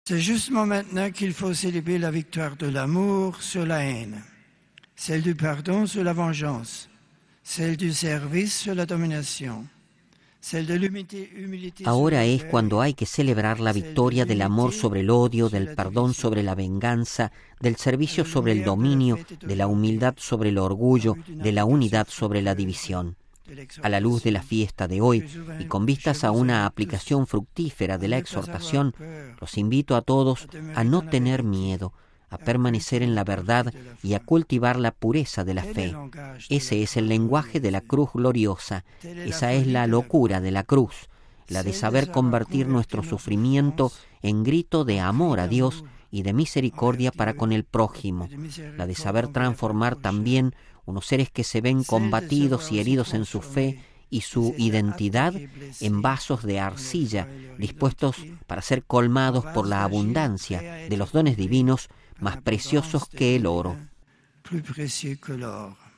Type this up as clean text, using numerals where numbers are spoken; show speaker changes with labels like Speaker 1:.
Speaker 1: C'est justement maintenant qu'il faut célébrer la victoire de l'amour sur la haine, celle du pardon sur la vengeance, celle du service sur la dominación, celle de l'humilité sur
Speaker 2: Ahora es
Speaker 1: l'orgueil,
Speaker 2: cuando hay que celebrar la victoria del amor sobre el odio, del perdón sobre la venganza, del servicio sobre el dominio, de la humildad sobre el orgullo, de la unidad sobre la división. A la luz de la fiesta de hoy y con vistas a una aplicación fructífera de la exhortación, los invito a todos a no tener miedo, a permanecer en la verdad y a cultivar la pureza de la fe. Ese es el lenguaje de la cruz gloriosa, esa es la locura de la cruz, la de saber convertir nuestro sufrimiento en grito de amor a Dios y de misericordia para con el prójimo, la de saber transformar también unos seres que se ven combatidos y heridos en su fe y su identidad en vasos de arcilla, dispuestos para ser colmados por la abundancia de los dones divinos más preciosos que el oro.